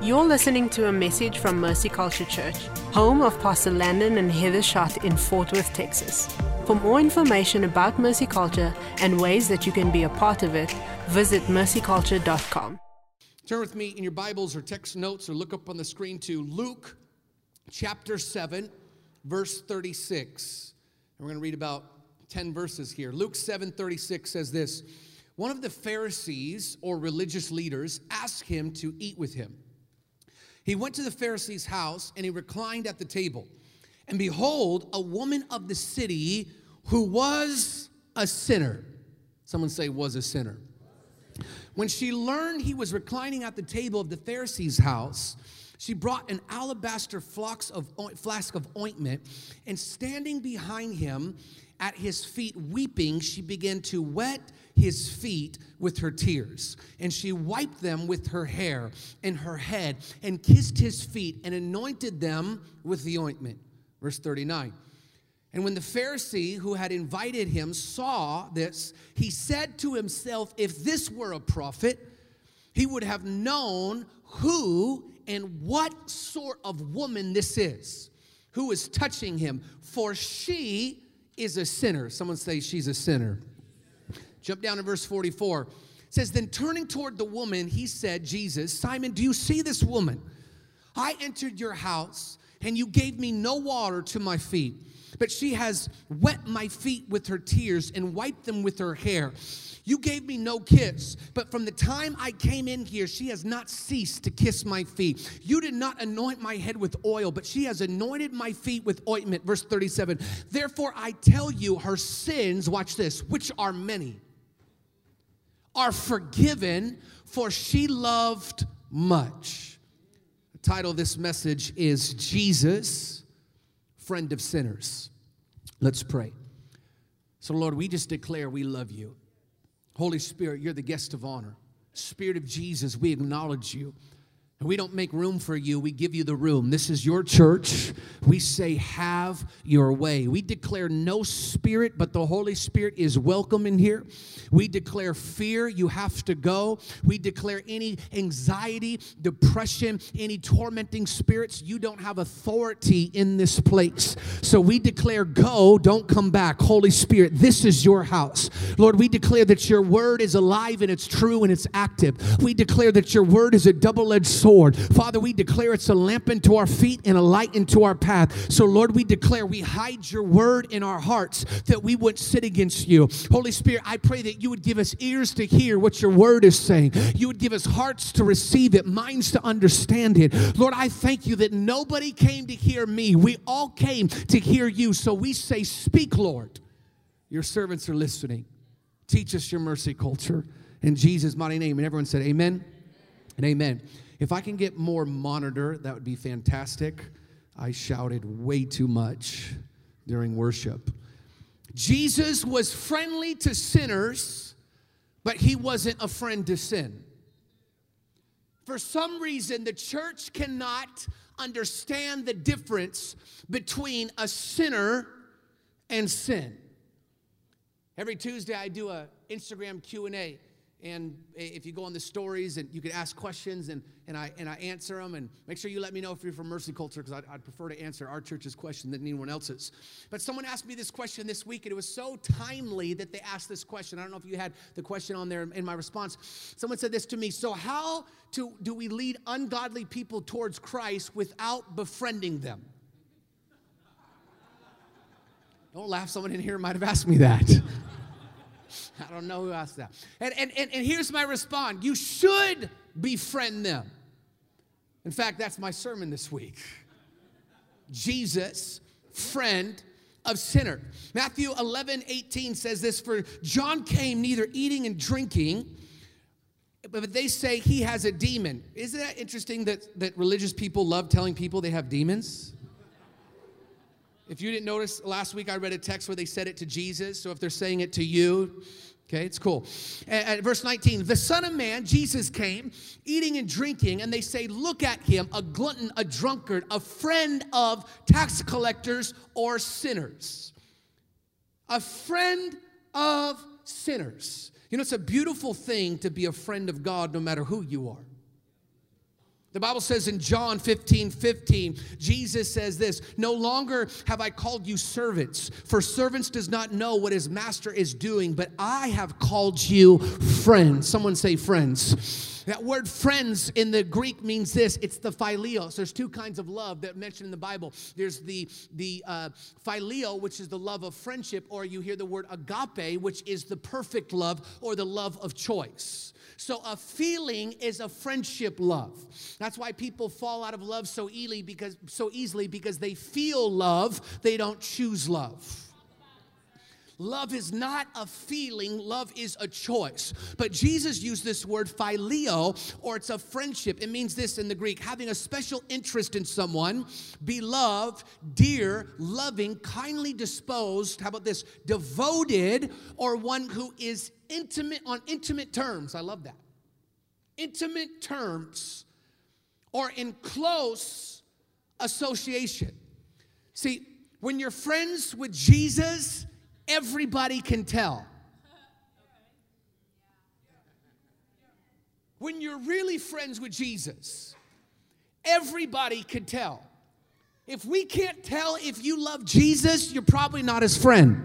You're listening to a message from Mercy Culture Church, home of Pastor Landon and Heather Schott in Fort Worth, Texas. For more information about Mercy Culture and ways that you can be a part of it, visit mercyculture.com. Turn with me in your Bibles or text notes or look up on the screen to Luke chapter 7, verse 36. And we're going to read about 10 verses here. Luke 7:36 says this: one of the Pharisees or religious leaders asked him to eat with him. He went to the Pharisee's house and he reclined at the table. And behold, a woman of the city who was a sinner. Someone say was a sinner. When she learned he was reclining at the table of the Pharisee's house, she brought an alabaster flask of ointment, and standing behind him at his feet weeping, she began to wet his feet with her tears. And she wiped them with her hair and her head and kissed his feet and anointed them with the ointment. Verse 39. And when the Pharisee who had invited him saw this, he said to himself, if this were a prophet, he would have known who and what sort of woman this is, who is touching him, for she is a sinner. Someone say she's a sinner. Jump down to verse 44. It says, then turning toward the woman, he said, Jesus, Simon, do you see this woman? I entered your house, and you gave me no water to my feet, but she has wet my feet with her tears and wiped them with her hair. You gave me no kiss, but from the time I came in here, she has not ceased to kiss my feet. You did not anoint my head with oil, but she has anointed my feet with ointment. Verse 37, therefore I tell you, her sins, watch this, which are many, are forgiven, for she loved much. The title of this message is Jesus, Friend of Sinners. Let's pray. So Lord, we just declare we love you. Holy Spirit, you're the guest of honor. Spirit of Jesus, we acknowledge you. And we don't make room for you, we give you the room. This is your church. We say, have your way. We declare no spirit, but the Holy Spirit is welcome in here. We declare fear, you have to go. We declare any anxiety, depression, any tormenting spirits, you don't have authority in this place. So we declare go, don't come back. Holy Spirit, this is your house. Lord, we declare that your word is alive and it's true and it's active. We declare that your word is a double-edged sword. Father, we declare it's a lamp unto our feet and a light into our path. So, Lord, we declare we hide your word in our hearts that we wouldn't sin against you. Holy Spirit, I pray that you would give us ears to hear what your word is saying. You would give us hearts to receive it, minds to understand it. Lord, I thank you that nobody came to hear me. We all came to hear you. So we say, speak, Lord. Your servants are listening. Teach us your mercy culture. In Jesus' mighty name. And everyone said amen and amen. If I can get more monitor, that would be fantastic. I shouted way too much during worship. Jesus was friendly to sinners, but he wasn't a friend to sin. For some reason, the church cannot understand the difference between a sinner and sin. Every Tuesday, I do an Instagram Q&A. And if you go on the stories, and you can ask questions, and I answer them, and make sure you let me know if you're from Mercy Culture, because I'd prefer to answer our church's question than anyone else's. But someone asked me this question this week, and it was so timely that they asked this question. I don't know if you had the question on there in my response. Someone said this to me: so how do we lead ungodly people towards Christ without befriending them? Don't laugh, someone in here might have asked me that. I don't know who asked that. And here's my response. You should befriend them. In fact, that's my sermon this week. Jesus, friend of sinner. Matthew 11:18 says this: for John came neither eating and drinking, but they say he has a demon. Isn't that interesting that religious people love telling people they have demons? If you didn't notice, last week I read a text where they said it to Jesus. So if they're saying it to you, okay, it's cool. At verse 19, the Son of Man, Jesus, came eating and drinking, and they say, look at him, a glutton, a drunkard, a friend of tax collectors or sinners. A friend of sinners. You know, it's a beautiful thing to be a friend of God no matter who you are. The Bible says in John 15:15, Jesus says this, "No longer have I called you servants, for servants does not know what his master is doing, but I have called you friends." Someone say friends. That word friends in the Greek means this. It's the phileo. So there's two kinds of love that are mentioned in the Bible. There's the phileo, which is the love of friendship, or you hear the word agape, which is the perfect love or the love of choice. So a feeling is a friendship love. That's why people fall out of love so easily because they feel love, they don't choose love. Love is not a feeling, love is a choice. But Jesus used this word phileo, or it's a friendship. It means this in the Greek, having a special interest in someone, beloved, dear, loving, kindly disposed, how about this, devoted, or one who is intimate on intimate terms. I love that. Intimate terms, or in close association. See, when you're friends with Jesus, everybody can tell. When you're really friends with Jesus, everybody can tell. If we can't tell if you love Jesus, you're probably not his friend.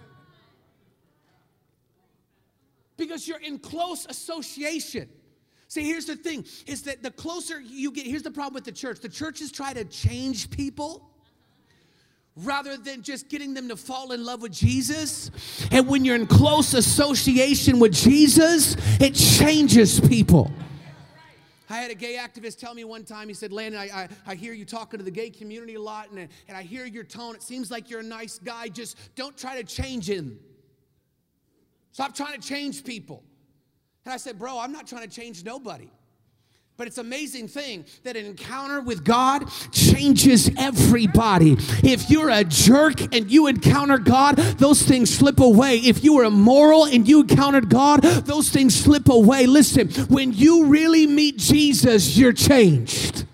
Because you're in close association. See, here's the thing, is that the closer you get, here's the problem with the church. The churches try to change people rather than just getting them to fall in love with Jesus. And when you're in close association with Jesus, it changes people. I had a gay activist tell me one time, he said, "Landon, I hear you talking to the gay community a lot, and I hear your tone. It seems like you're a nice guy. Just don't try to change him. Stop trying to change people." And I said, "Bro, I'm not trying to change nobody." But it's an amazing thing that an encounter with God changes everybody. If you're a jerk and you encounter God, those things slip away. If you were immoral and you encountered God, those things slip away. Listen, when you really meet Jesus, you're changed.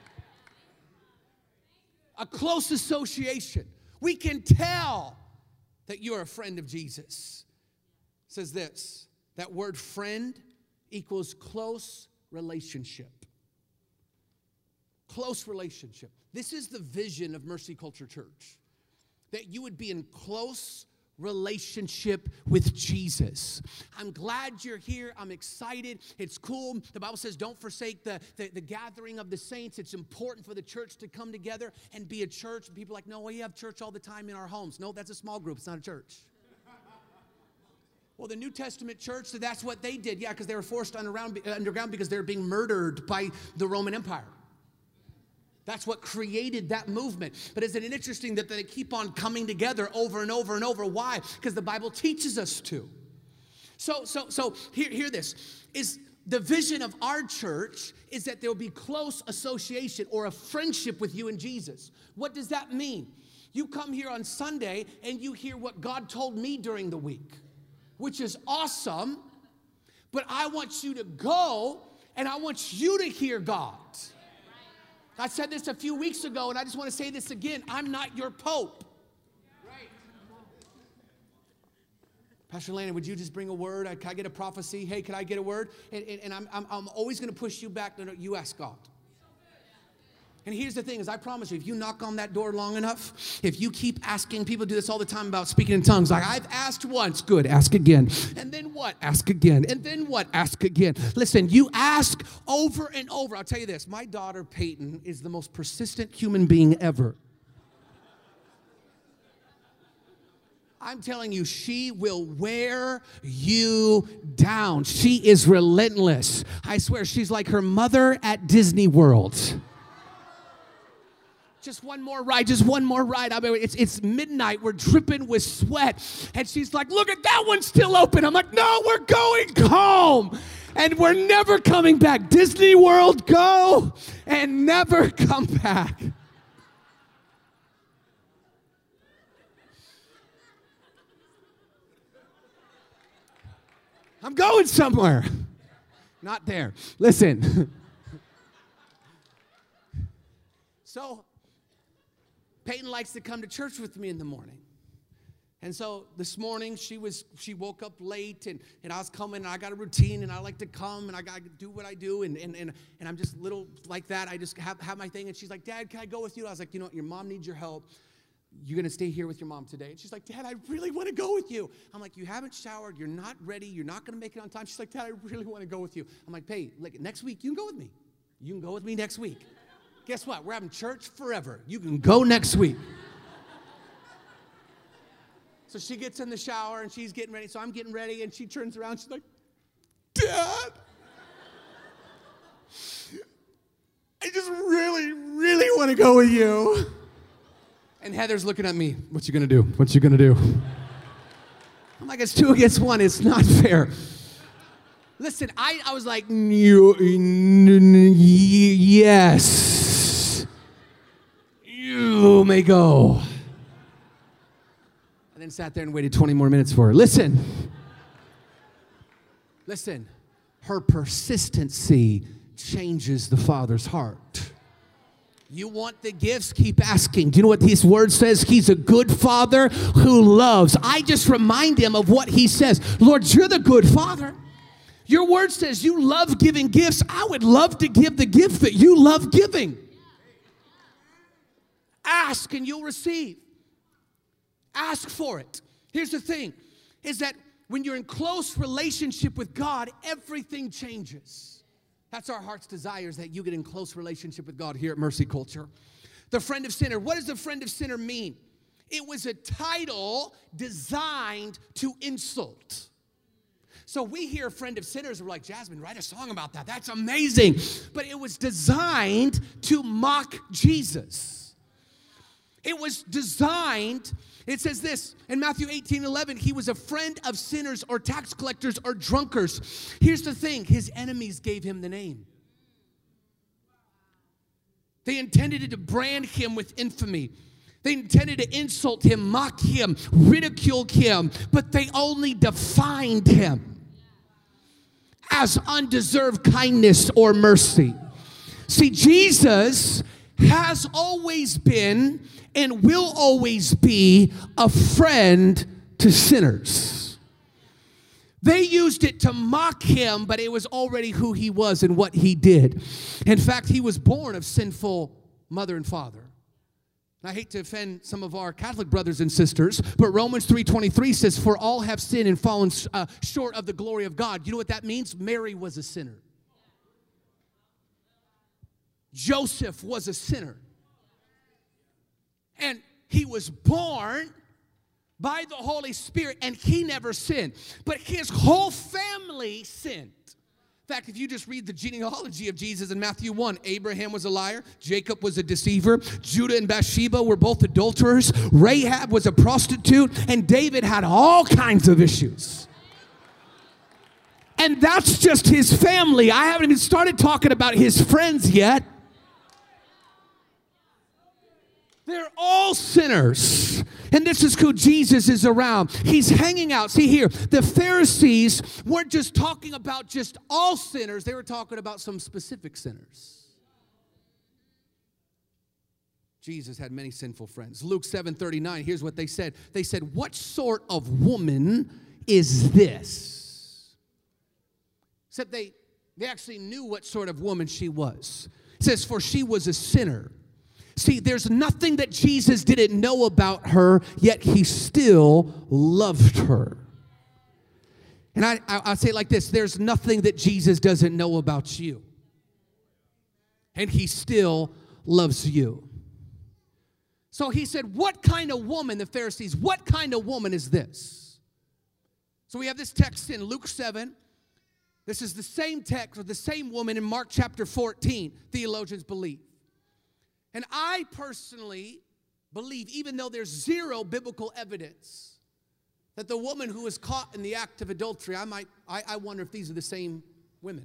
A close association. We can tell that you're a friend of Jesus. It says this, that word friend equals close relationship. Close relationship. This is the vision of Mercy Culture Church. That you would be in close relationship with Jesus. I'm glad you're here. I'm excited. It's cool. The Bible says don't forsake the gathering of the saints. It's important for the church to come together and be a church. And people are like, "No, we have church all the time in our homes." No, that's a small group. It's not a church. Well, the New Testament church, so that's what they did. Yeah, because they were forced underground because they were being murdered by the Roman Empire. That's what created that movement. But isn't it interesting that they keep on coming together over and over and over? Why? Because the Bible teaches us to. So hear this. Is the vision of our church is that there will be close association or a friendship with you and Jesus. What does that mean? You come here on Sunday and you hear what God told me during the week, which is awesome, but I want you to go and I want you to hear God. I said this a few weeks ago and I just want to say this again. I'm not your pope. Pastor Landon, would you just bring a word? Can I get a prophecy? Hey, can I get a word? And I'm always going to push you back. No, you ask God. And here's the thing is I promise you, if you knock on that door long enough, if you keep asking, people do this all the time about speaking in tongues, like I've asked once, good, ask again. And then what? Ask again. And then what? Ask again. Listen, you ask over and over. I'll tell you this, my daughter Peyton is the most persistent human being ever. I'm telling you, she will wear you down. She is relentless. I swear, she's like her mother at Disney World. Just one more ride, just one more ride. I mean, it's midnight, we're dripping with sweat. And she's like, "Look at that one still open." I'm like, "No, we're going home. And we're never coming back. Disney World, go and never come back." I'm going somewhere. Not there. Listen. So, Peyton likes to come to church with me in the morning. And so this morning she woke up late and I was coming and I got a routine and I like to come and I got to do what I do and I'm just little like that. I just have my thing and she's like, Dad, can I go with you? I was like, you know what, your mom needs your help. You're going to stay here with your mom today. And she's like, Dad, I really want to go with you. I'm like, you haven't showered. You're not ready. You're not going to make it on time. She's like, Dad, I really want to go with you. I'm like, hey, next week you can go with me. You can go with me next week. Guess what? We're having church forever. You can go next week. So she gets in the shower and she's getting ready. So I'm getting ready and she turns around. She's like, Dad, I just really, really want to go with you. And Heather's looking at me. What you going to do? What you going to do? I'm like, it's 2 against 1. It's not fair. Listen, I was like, yes. You may go. And then sat there and waited 20 more minutes for her. Listen, her persistency changes the Father's heart. You want the gifts? Keep asking. Do you know what this word says? He's a good Father who loves. I just remind him of what he says. Lord, you're the good Father. Your word says you love giving gifts. I would love to give the gift that you love giving. Ask and you'll receive. Ask for it. Here's the thing, is that when you're in close relationship with God, everything changes. That's our heart's desire, is that you get in close relationship with God here at Mercy Culture. The friend of sinner. What does the friend of sinner mean? It was a title designed to insult. So we hear friend of sinners, we're like, Jasmine, write a song about that. That's amazing. But it was designed to mock Jesus. It was designed, it says this, in Matthew 18:11, he was a friend of sinners or tax collectors or drunkards. Here's the thing, his enemies gave him the name. They intended to brand him with infamy. They intended to insult him, mock him, ridicule him, but they only defined him as undeserved kindness or mercy. See, Jesus has always been and will always be a friend to sinners. They used it to mock him, but it was already who he was and what he did. In fact, he was born of sinful mother and father. I hate to offend some of our Catholic brothers and sisters, but Romans 3:23 says, for all have sinned and fallen short of the glory of God. You know what that means? Mary was a sinner. Joseph was a sinner. And he was born by the Holy Spirit, and he never sinned. But his whole family sinned. In fact, if you just read the genealogy of Jesus in Matthew 1, Abraham was a liar, Jacob was a deceiver, Judah and Bathsheba were both adulterers, Rahab was a prostitute, and David had all kinds of issues. And that's just his family. I haven't even started talking about his friends yet. They're all sinners. And this is who Jesus is around. He's hanging out. See here, the Pharisees weren't just talking about just all sinners. They were talking about some specific sinners. Jesus had many sinful friends. Luke 7:39, here's what they said. They said, what sort of woman is this? Except they actually knew what sort of woman she was. It says, for she was a sinner. See, there's nothing that Jesus didn't know about her, yet he still loved her. And I'll say it like this, there's nothing that Jesus doesn't know about you, and he still loves you. So he said, what kind of woman, the Pharisees, what kind of woman is this? So we have this text in Luke 7. This is the same text or the same woman in Mark chapter 14, theologians believe. And I personally believe, even though there's zero biblical evidence, that the woman who was caught in the act of adultery, I wonder if these are the same women.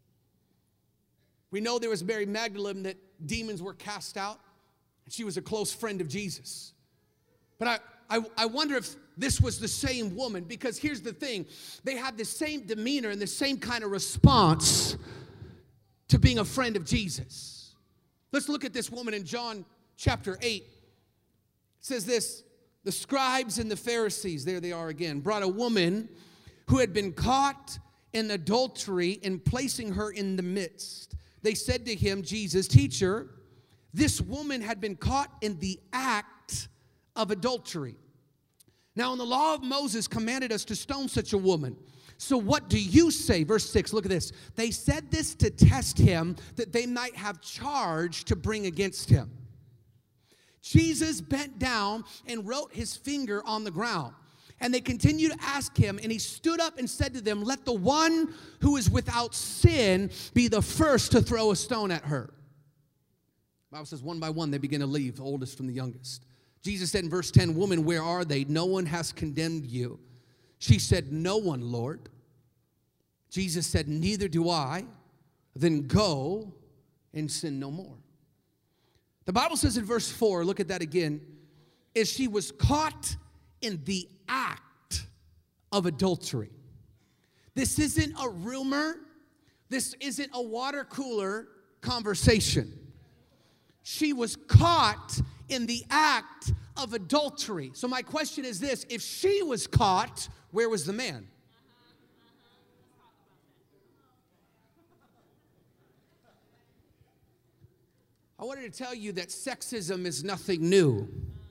We know there was Mary Magdalene that demons were cast out, and she was a close friend of Jesus. But I wonder if this was the same woman, because here's the thing. They had the same demeanor and the same kind of response to being a friend of Jesus. Let's look at this woman in John chapter 8. It says this, The scribes and the Pharisees, there they are again, brought a woman who had been caught in adultery and placing her in the midst. They said to him, Jesus, teacher, this woman had been caught in the act of adultery. Now, in the law of Moses commanded us to stone such a woman. So what do you say? Verse 6, look at this. They said this to test him, that they might have charge to bring against him. Jesus bent down and wrote his finger on the ground. And they continued to ask him, and he stood up and said to them, let the one who is without sin be the first to throw a stone at her. The Bible says one by one they begin to leave, the oldest from the youngest. Jesus said in verse 10, woman, where are they? No one has condemned you. She said, no one, Lord. Jesus said, neither do I. Then go and sin no more. The Bible says in verse 4, look at that again, is she was caught in the act of adultery. This isn't a rumor. This isn't a water cooler conversation. She was caught in the act of adultery. So my question is this, if she was caught, where was the man? I wanted to tell you that sexism is nothing new,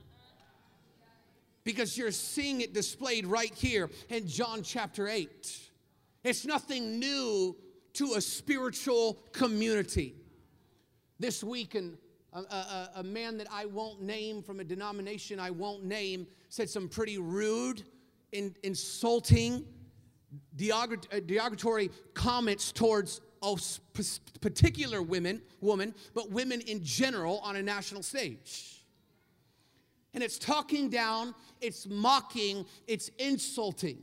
because you're seeing it displayed right here in John chapter 8. It's nothing new to a spiritual community. This week, a man that I won't name, from a denomination I won't name, said some pretty rude, insulting, derogatory comments towards a particular woman, but women in general on a national stage. And it's talking down, it's mocking, it's insulting.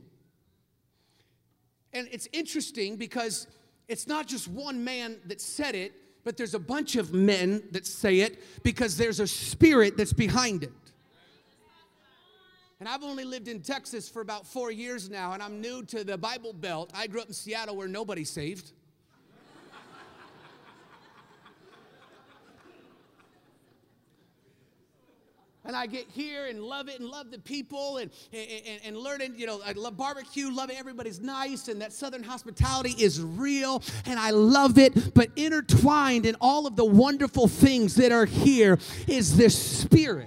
And it's interesting because it's not just one man that said it, but there's a bunch of men that say it because there's a spirit that's behind it. And I've only lived in Texas for about 4 years now, and I'm new to the Bible Belt. I grew up in Seattle where nobody's saved. And I get here and love it and love the people and learning, you know, I love barbecue, love it, everybody's nice, and that Southern hospitality is real, and I love it. But intertwined in all of the wonderful things that are here is this spirit.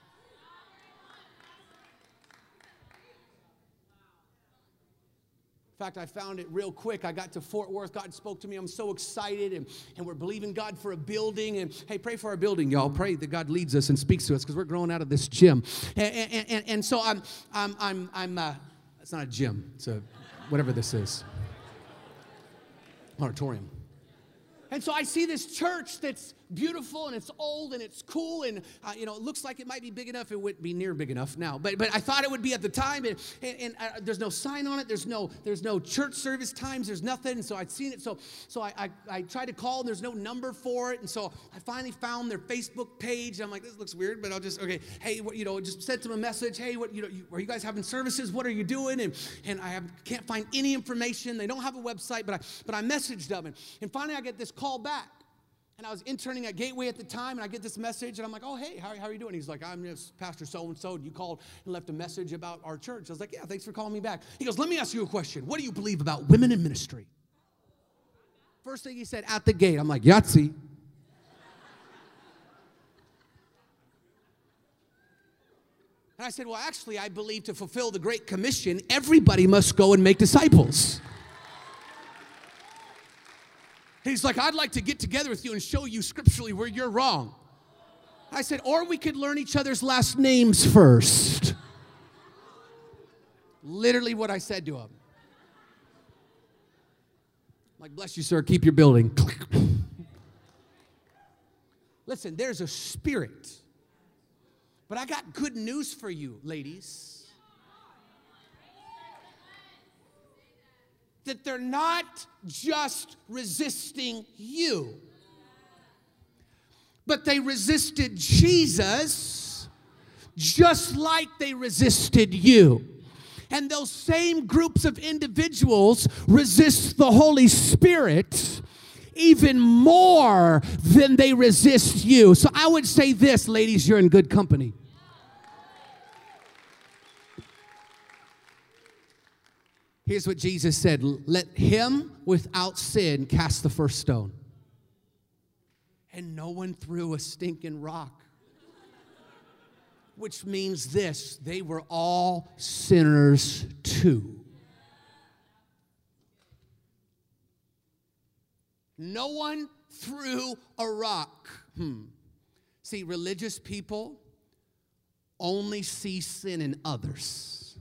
In fact, I found it real quick. I got to Fort Worth. God spoke to me. I'm so excited, and we're believing God for a building. And hey, pray for our building, y'all. Pray that God leads us and speaks to us, because we're growing out of this gym. And so I'm. It's not a gym. It's a whatever this is. Auditorium. And so I see this church that's beautiful, and it's old, and it's cool, and you know, it looks like it might be big enough. It wouldn't be near big enough now, but I thought it would be at the time. And there's no sign on it. There's no church service times. There's nothing. And so I'd seen it. So I tried to call, and there's no number for it. And so I finally found their Facebook page. I'm like, this looks weird, but I'll just hey, what, you know, just sent them a message. Hey, what, you know, are you guys having services? What are you doing? And I can't find any information. They don't have a website, but I messaged them, and finally I get this call back. And I was interning at Gateway at the time, and I get this message, and I'm like, oh, hey, how are you doing? He's like, I'm just Pastor so-and-so, and you called and left a message about our church. I was like, yeah, thanks for calling me back. He goes, let me ask you a question. What do you believe about women in ministry? First thing he said at the gate, I'm like, Yahtzee. And I said, well, actually, I believe to fulfill the Great Commission, everybody must go and make disciples. He's like, I'd like to get together with you and show you scripturally where you're wrong. I said, or we could learn each other's last names first. Literally what I said to him. I'm like, bless you, sir. Keep your building. Listen, there's a spirit. But I got good news for you, ladies. That they're not just resisting you, but they resisted Jesus just like they resisted you. And those same groups of individuals resist the Holy Spirit even more than they resist you. So I would say this, ladies, you're in good company. Here's what Jesus said. Let him without sin cast the first stone. And no one threw a stinking rock. Which means this, they were all sinners too. No one threw a rock. See, religious people only see sin in others,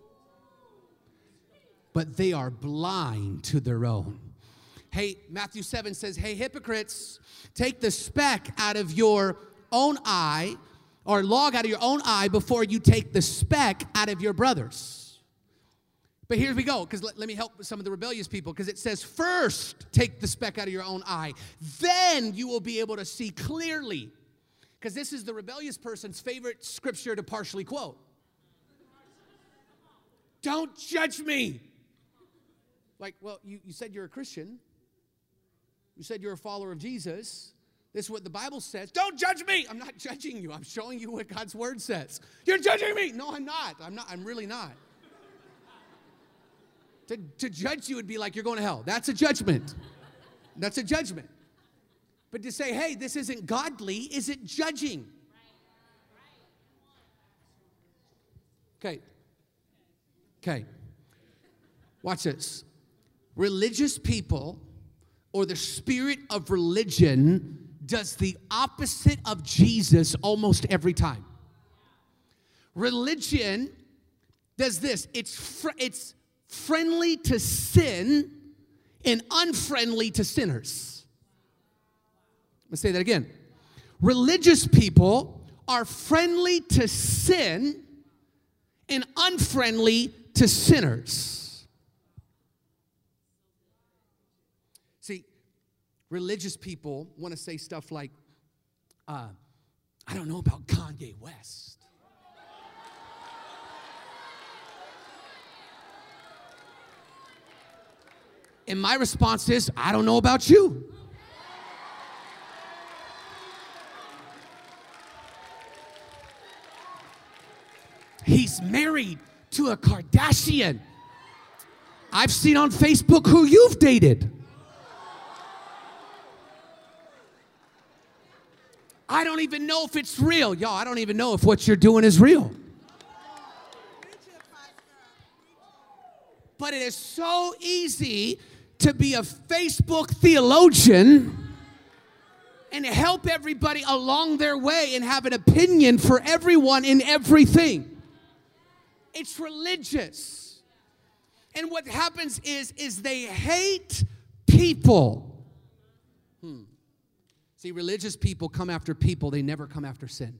but they are blind to their own. Hey, Matthew 7 says, hey, hypocrites, take the speck out of your own eye, or log out of your own eye before you take the speck out of your brother's. But here we go, because let me help with some of the rebellious people, because it says, first take the speck out of your own eye, then you will be able to see clearly. Because this is the rebellious person's favorite scripture to partially quote. Don't judge me. Like, well, you said you're a Christian. You said you're a follower of Jesus. This is what the Bible says. Don't judge me. I'm not judging you. I'm showing you what God's word says. You're judging me. No, I'm not. I'm really not. To judge you would be like you're going to hell. That's a judgment. That's a judgment. But to say, hey, this isn't godly, is it judging? Okay. Watch this. Religious people, or the spirit of religion, does the opposite of Jesus almost every time. Religion does this. It's friendly to sin and unfriendly to sinners. I'm going to say that again. Religious people are friendly to sin and unfriendly to sinners. See, religious people want to say stuff like, I don't know about Kanye West. And my response is, I don't know about you. He's married to a Kardashian. I've seen on Facebook who you've dated. I don't even know if it's real. Y'all, I don't even know if what you're doing is real. But it is so easy to be a Facebook theologian and help everybody along their way and have an opinion for everyone in everything. It's religious. And what happens is they hate people. See, religious people come after people. They never come after sin.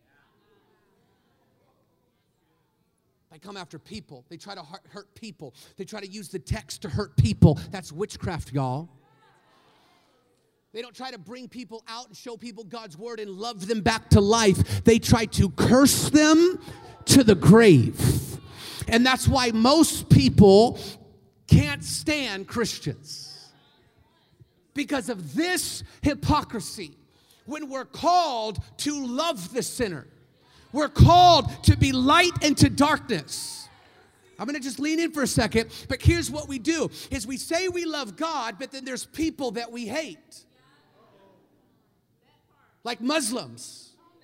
They come after people. They try to hurt people. They try to use the text to hurt people. That's witchcraft, y'all. They don't try to bring people out and show people God's word and love them back to life. They try to curse them to the grave. And that's why most people can't stand Christians. Because of this hypocrisy. When we're called to love the sinner. We're called to be light into darkness. I'm going to just lean in for a second. But here's what we do. Is we say we love God, but then there's people that we hate. Like Muslims.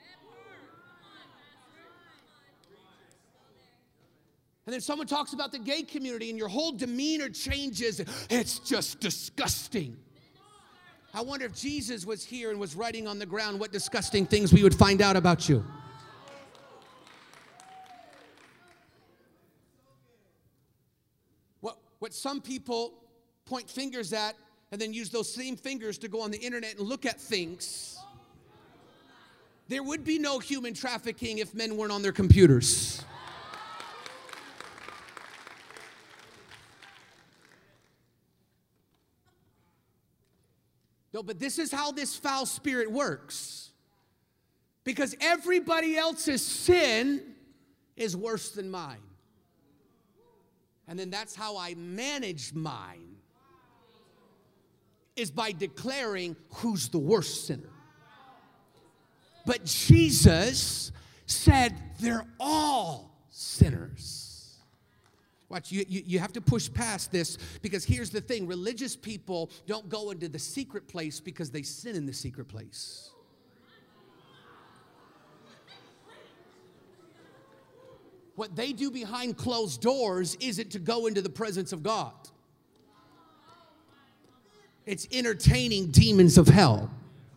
And then someone talks about the gay community and your whole demeanor changes. It's just disgusting. I wonder if Jesus was here and was writing on the ground what disgusting things we would find out about you. What some people point fingers at and then use those same fingers to go on the internet and look at things. There would be no human trafficking if men weren't on their computers. No, but this is how this foul spirit works. Because everybody else's sin is worse than mine. And then that's how I manage mine. Is by declaring who's the worst sinner. But Jesus said they're all sinners. Watch, you have to push past this, because here's the thing. Religious people don't go into the secret place because they sin in the secret place. What they do behind closed doors isn't to go into the presence of God. It's entertaining demons of hell.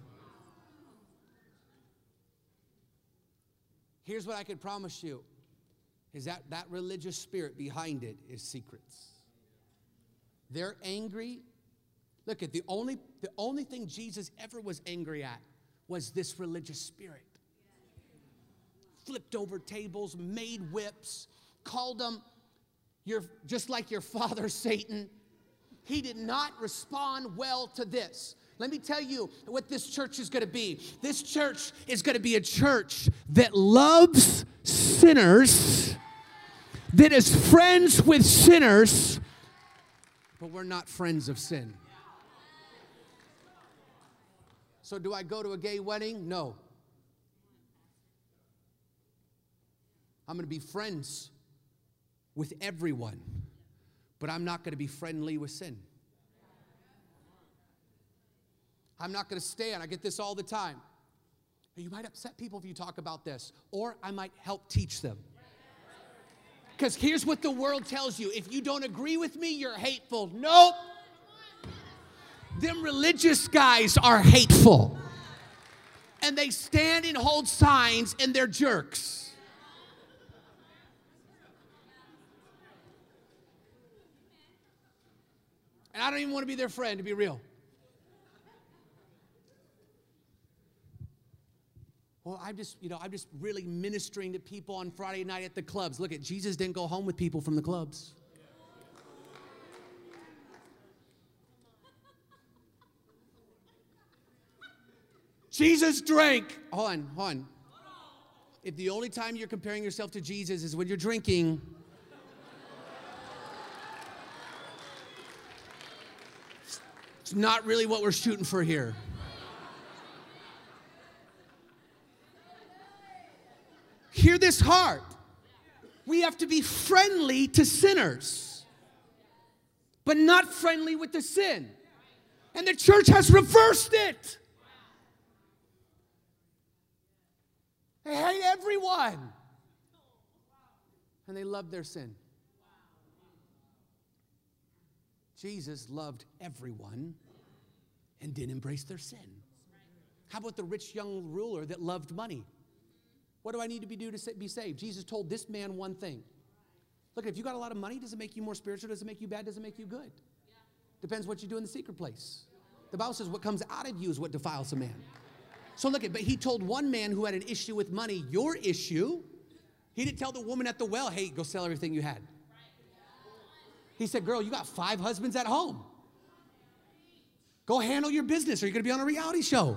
Here's what I can promise you, is that religious spirit behind it is secrets. They're angry. Look, at the only thing Jesus ever was angry at was this religious spirit. Flipped over tables, made whips, called them, "You're just like your father, Satan." He did not respond well to this. Let me tell you what this church is going to be. This church is going to be a church that loves sinners, that is friends with sinners, but we're not friends of sin. So do I go to a gay wedding? No. I'm going to be friends with everyone, but I'm not going to be friendly with sin. I'm not going to stand. I get this all the time. You might upset people if you talk about this, or I might help teach them. Because here's what the world tells you. If you don't agree with me, you're hateful. Nope. Them religious guys are hateful. And they stand and hold signs, and they're jerks. And I don't even want to be their friend, to be real. Well, I'm just really ministering to people on Friday night at the clubs. Look, Jesus didn't go home with people from the clubs. Jesus drank. Hold on. If the only time you're comparing yourself to Jesus is when you're drinking, it's not really what we're shooting for here. Hear this heart. We have to be friendly to sinners, but not friendly with the sin. And the church has reversed it. They hate everyone, and they love their sin. Jesus loved everyone and didn't embrace their sin. How about the rich young ruler that loved money? What do I need to do to be saved? Jesus told this man one thing. Look, if you got a lot of money, does it make you more spiritual? Does it make you bad? Does it make you good? Depends what you do in the secret place. The Bible says what comes out of you is what defiles a man. So look, but he told one man who had an issue with money, your issue. He didn't tell the woman at the well, hey, go sell everything you had. He said, girl, you got 5 husbands at home. Go handle your business, or you're going to be on a reality show.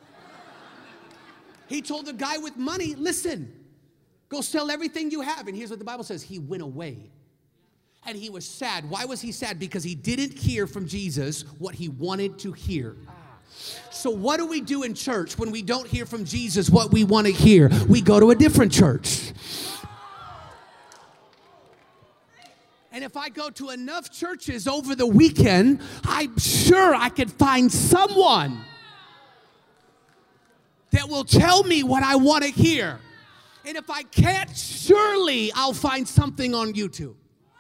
He told the guy with money, listen, go sell everything you have. And here's what the Bible says. He went away. And he was sad. Why was he sad? Because he didn't hear from Jesus what he wanted to hear. So what do we do in church when we don't hear from Jesus what we want to hear? We go to a different church. And if I go to enough churches over the weekend, I'm sure I could find someone that will tell me what I want to hear. And if I can't, surely I'll find something on YouTube.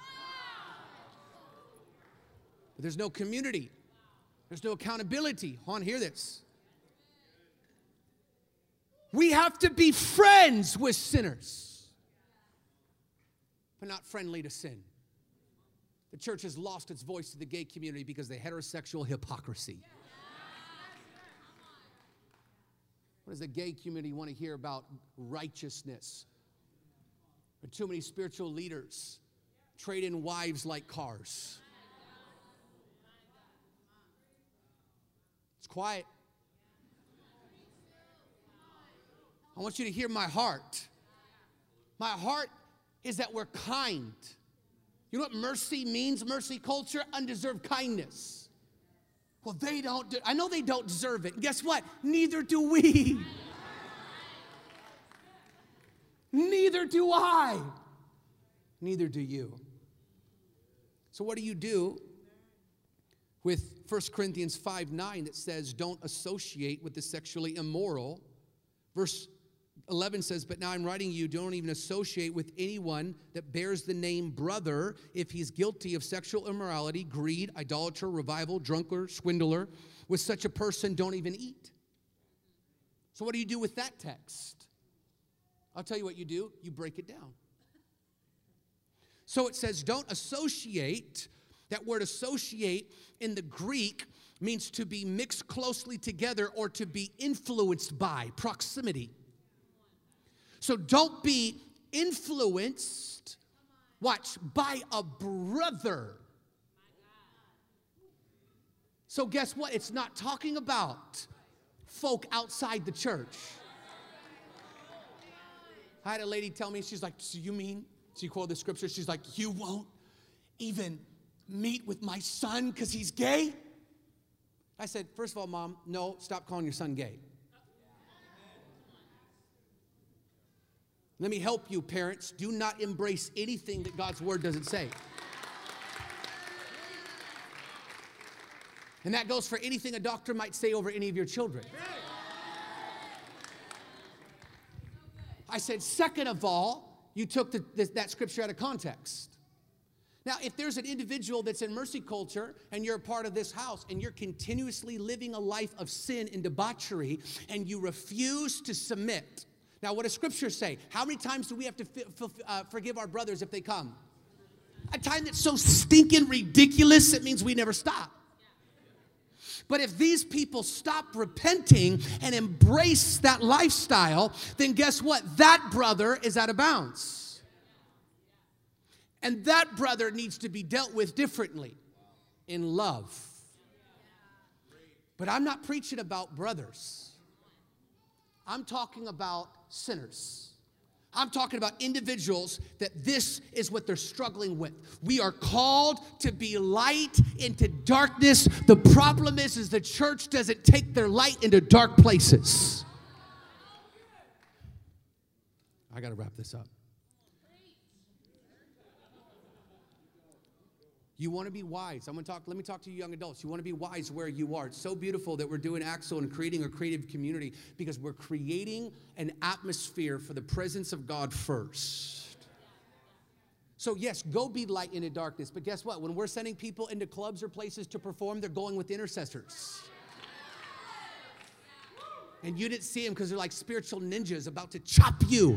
But there's no community. There's no accountability. Hold on, hear this. We have to be friends with sinners, but not friendly to sin. The church has lost its voice to the gay community because of the heterosexual hypocrisy. What does the gay community want to hear about righteousness? There are too many spiritual leaders trade in wives like cars. It's quiet. I want you to hear my heart. My heart is that we're kind. You know what mercy means? Mercy culture, undeserved kindness. Well, they don't. I know they don't deserve it. And guess what? Neither do we. Neither do I. Neither do you. So what do you do with 1 Corinthians 5:9 that says, don't associate with the sexually immoral? Verse 11 says, but now I'm writing you, don't even associate with anyone that bears the name brother if he's guilty of sexual immorality, greed, idolater, revival, drunkard, swindler. With such a person, don't even eat. So what do you do with that text? I'll tell you what you do. You break it down. So it says, don't associate. That word associate in the Greek means to be mixed closely together or to be influenced by, proximity. So don't be influenced, watch, by a brother. So guess what? It's not talking about folk outside the church. I had a lady tell me, she's like, so you mean, she quoted the scripture, she's like, you won't even meet with my son because he's gay? I said, first of all, Mom, no, stop calling your son gay. Let me help you, parents. Do not embrace anything that God's word doesn't say. And that goes for anything a doctor might say over any of your children. I said, second of all, you took that scripture out of context. Now, if there's an individual that's in Mercy Culture and you're a part of this house and you're continuously living a life of sin and debauchery and you refuse to submit. Now, what does scripture say? How many times do we have to forgive our brothers if they come? A time that's so stinking ridiculous, it means we never stop. But if these people stop repenting and embrace that lifestyle, then guess what? That brother is out of bounds. And that brother needs to be dealt with differently in love. But I'm not preaching about brothers. I'm talking about sinners. I'm talking about individuals that this is what they're struggling with. We are called to be light into darkness. The problem is the church doesn't take their light into dark places. I got to wrap this up. You want to be wise. Let me talk to you young adults. You want to be wise where you are. It's so beautiful that we're doing Axel and creating a creative community because we're creating an atmosphere for the presence of God first. So yes, go be light into darkness. But guess what? When we're sending people into clubs or places to perform, they're going with intercessors. And you didn't see them because they're like spiritual ninjas about to chop you.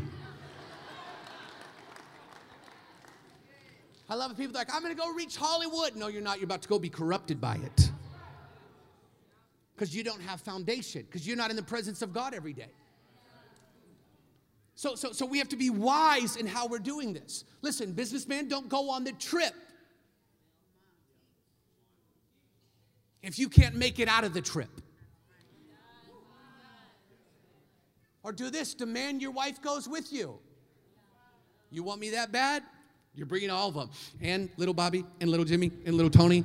I love it. People are like, I'm going to go reach Hollywood. No, you're not. You're about to go be corrupted by it. Because you don't have foundation. Because you're not in the presence of God every day. So we have to be wise in how we're doing this. Listen, businessman, don't go on the trip if you can't make it out of the trip. Or do this, demand your wife goes with you. You want me that bad? You're bringing all of them. And little Bobby, and little Jimmy, and little Tony.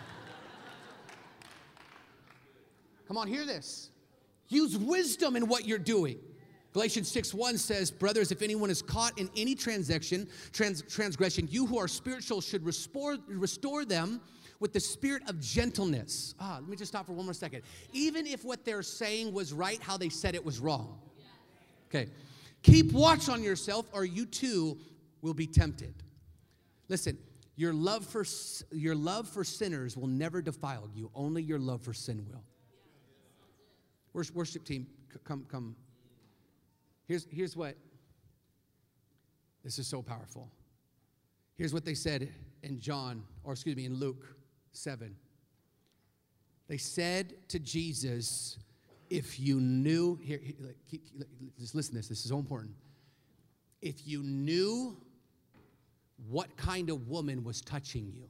Come on, hear this. Use wisdom in what you're doing. Galatians 6:1 says, brothers, if anyone is caught in any transgression, you who are spiritual should restore them with the spirit of gentleness. Let me just stop for one more second. Even if what they're saying was right, how they said it was wrong. Okay. Keep watch on yourself or you too will be tempted. Listen, your love for sinners will never defile you. Only your love for sin will. Worship team, come. Here's what, this is so powerful. Here's what they said in in Luke 7. They said to Jesus, if you knew, just listen to this is so important. If you knew what kind of woman was touching you.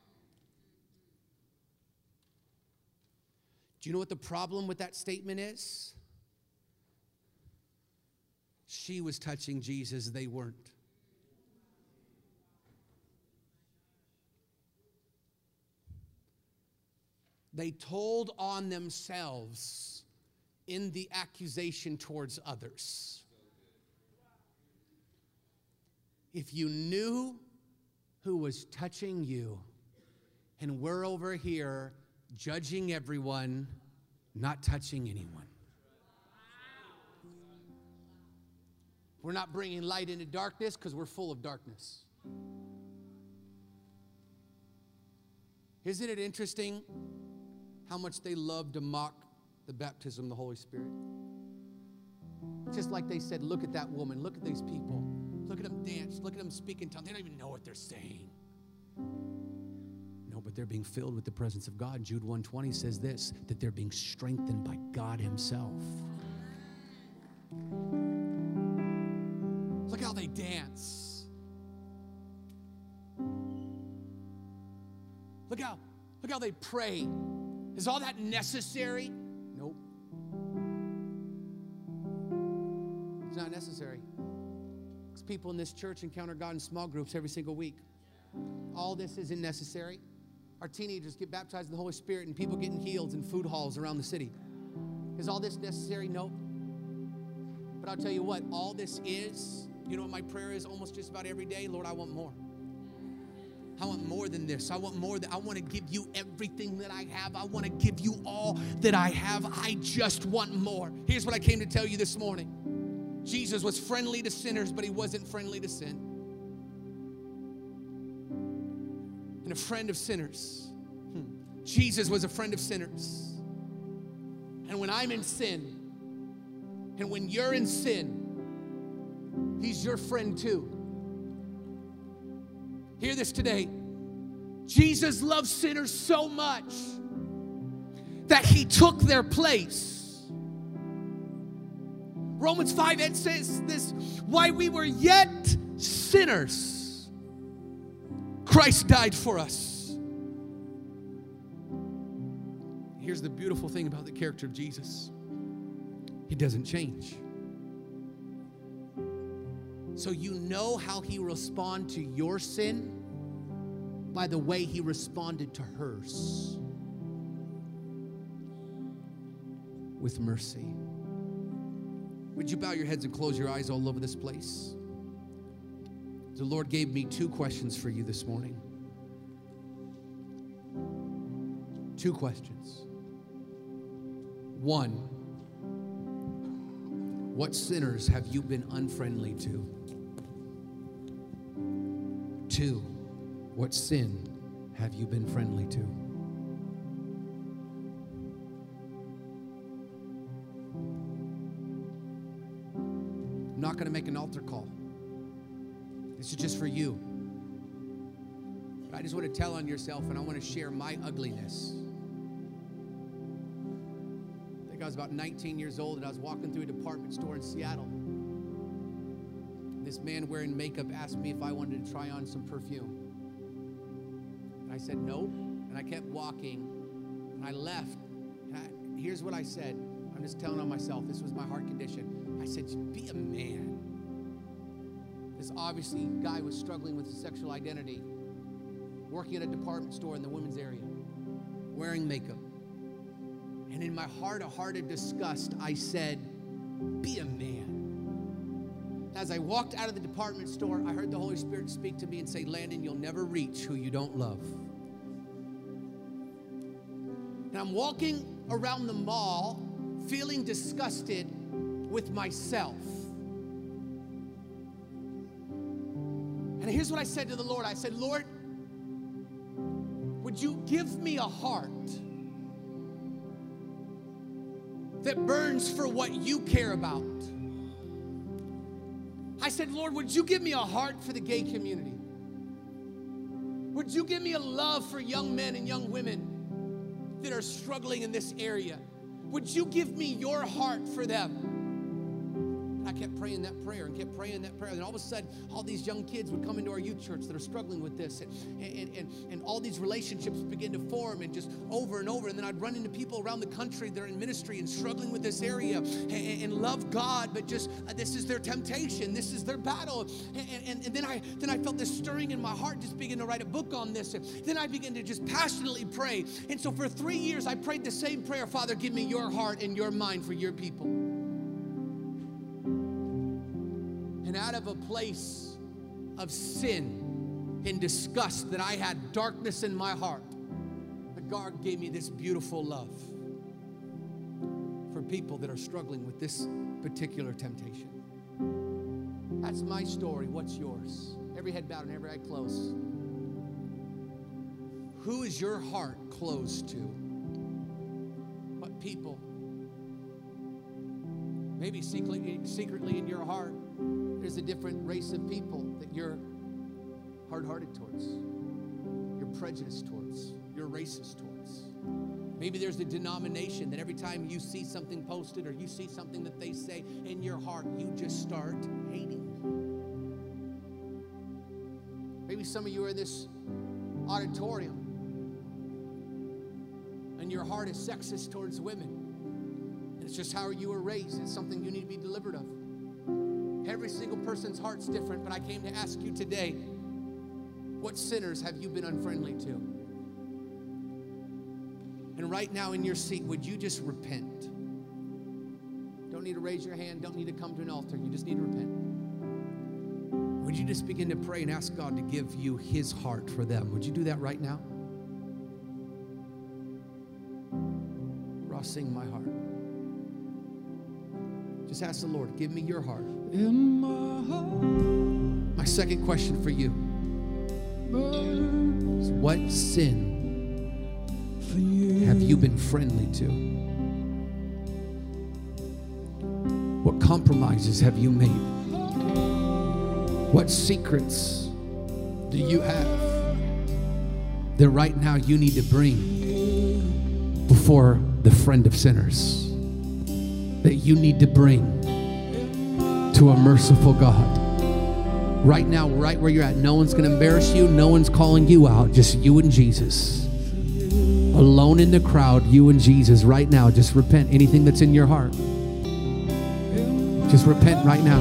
Do you know what the problem with that statement is? She was touching Jesus, they weren't. They told on themselves in the accusation towards others. If you knew who was touching you, And we're over here judging everyone, not touching anyone. We're not bringing light into darkness because we're full of darkness. Isn't it interesting how much they love to mock the baptism of the Holy Spirit? Just like they said, look at that woman, look at these people, look at them dance, look at them speak in tongues. They don't even know what they're saying. No, but they're being filled with the presence of God. Jude 1:20 says this, that they're being strengthened by God himself. Look how they dance. Look how they pray. Is all that necessary? Nope. It's not necessary. Because people in this church encounter God in small groups every single week. All this isn't necessary. Our teenagers get baptized in the Holy Spirit and people getting healed in food halls around the city. Is all this necessary? Nope. But I'll tell you what, all this is, you know what my prayer is almost just about every day? Lord, I want more. I want more than this. I want more. I want to give you everything that I have. I want to give you all that I have. I just want more. Here's what I came to tell you this morning. Jesus was friendly to sinners, but he wasn't friendly to sin. And a friend of sinners. Jesus was a friend of sinners. And when I'm in sin, and when you're in sin, he's your friend too. Hear this today. Jesus loved sinners so much that he took their place. Romans 5:8 says this, while we were yet sinners, Christ died for us. Here's the beautiful thing about the character of Jesus. He doesn't change. So you know how he responded to your sin? By the way he responded to hers. With mercy. Would you bow your heads and close your eyes all over this place? The Lord gave me 2 questions for you this morning. 2 questions. 1, what sinners have you been unfriendly to? 2, what sin have you been friendly to? I'm not going to make an altar call. This is just for you. But I just want to tell on yourself, and I want to share my ugliness. I think I was about 19 years old, and I was walking through a department store in Seattle. This man wearing makeup asked me if I wanted to try on some perfume. And I said no, and I kept walking, and I left. And here's what I said. I'm just telling on myself. This was my heart condition. I said, be a man. This obviously guy was struggling with his sexual identity, working at a department store in the women's area, wearing makeup. And in my heart of disgust, I said, be a man. As I walked out of the department store, I heard the Holy Spirit speak to me and say, Landon, you'll never reach who you don't love. And I'm walking around the mall feeling disgusted with myself. And here's what I said to the Lord. I said, Lord, would you give me a heart that burns for what you care about? I said, Lord, would you give me a heart for the gay community? Would you give me a love for young men and young women that are struggling in this area? Would you give me your heart for them? I kept praying that prayer and kept praying that prayer. And all of a sudden, all these young kids would come into our youth church that are struggling with this. And all these relationships begin to form and just over and over. And then I'd run into people around the country that are in ministry and struggling with this area and love God, but just this is their temptation. This is their battle. And then I felt this stirring in my heart, just begin to write a book on this. And then I began to just passionately pray. And so for 3 years, I prayed the same prayer. Father, give me your heart and your mind for your people. And out of a place of sin and disgust that I had darkness in my heart, God gave me this beautiful love for people that are struggling with this particular temptation. That's my story. What's yours? Every head bowed and every eye closed. Who is your heart closed to? What people? Maybe secretly in your heart, there's a different race of people that you're hard-hearted towards, you're prejudiced towards, you're racist towards. Maybe there's a denomination that every time you see something posted or you see something that they say in your heart, you just start hating. Maybe some of you are in this auditorium and your heart is sexist towards women. It's just how you were raised. It's something you need to be delivered of. Every single person's heart's different, but I came to ask you today, what sinners have you been unfriendly to? And right now in your seat, would you just repent? Don't need to raise your hand. Don't need to come to an altar. You just need to repent. Would you just begin to pray and ask God to give you His heart for them? Would you do that right now? Ross, sing my heart. Just ask the Lord, give me your heart. In my heart. My second question for you is, what sin have you been friendly to? What compromises have you made? What secrets do you have that right now you need to bring before the friend of sinners? That you need to bring to a merciful God. Right now, right where you're at, no one's going to embarrass you. No one's calling you out. Just you and Jesus. Alone in the crowd, you and Jesus. Right now, just repent. Anything that's in your heart, just repent right now.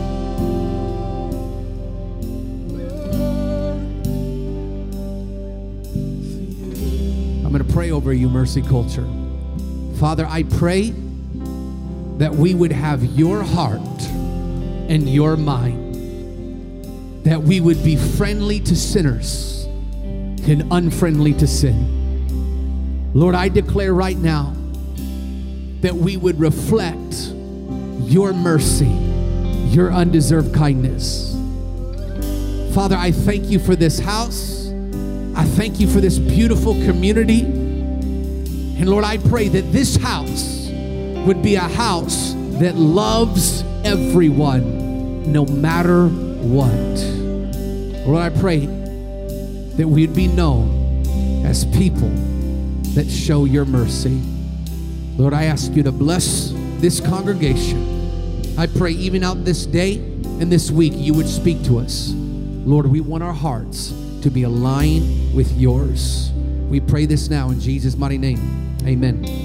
I'm going to pray over you, Mercy Culture. Father, I pray that we would have your heart and your mind, that we would be friendly to sinners and unfriendly to sin. Lord, I declare right now that we would reflect your mercy, your undeserved kindness. Father, I thank you for this house. I thank you for this beautiful community. And Lord, I pray that this house would be a house that loves everyone, no matter what. Lord, I pray that we'd be known as people that show your mercy. Lord, I ask you to bless this congregation. I pray even out this day and this week, you would speak to us. Lord, we want our hearts to be aligned with yours. We pray this now in Jesus' mighty name. Amen.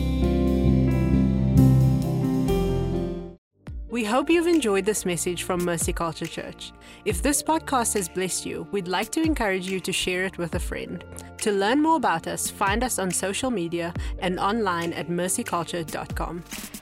We hope you've enjoyed this message from Mercy Culture Church. If this podcast has blessed you, we'd like to encourage you to share it with a friend. To learn more about us, find us on social media and online at mercyculture.com.